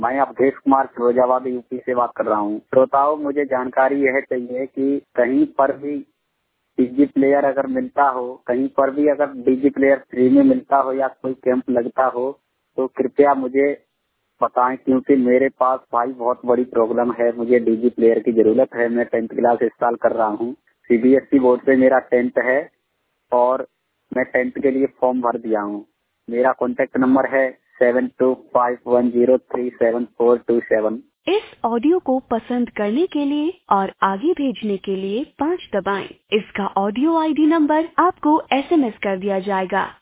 मैं अवधेश कुमार फिरोजाबाद यूपी से बात कर रहा हूँ। श्रोताओं, मुझे जानकारी यह चाहिए कि कहीं पर भी डीजी प्लेयर अगर मिलता हो, कहीं पर भी अगर डीजी प्लेयर फ्री में मिलता हो या कोई कैंप लगता हो तो कृपया मुझे बताएं, क्योंकि मेरे पास भाई बहुत बड़ी प्रॉब्लम है। मुझे डीजी प्लेयर की जरूरत है। मैं 10th क्लास इस साल कर रहा हूँ। सीबीएसई बोर्ड से मेरा 10th है और मैं 10th के लिए फॉर्म भर दिया हूँ। मेरा कॉन्टेक्ट नंबर है 7251037427। इस ऑडियो को पसंद करने के लिए और आगे भेजने के लिए 5 दबाएं। इसका ऑडियो आईडी नंबर आपको एसएमएस कर दिया जाएगा।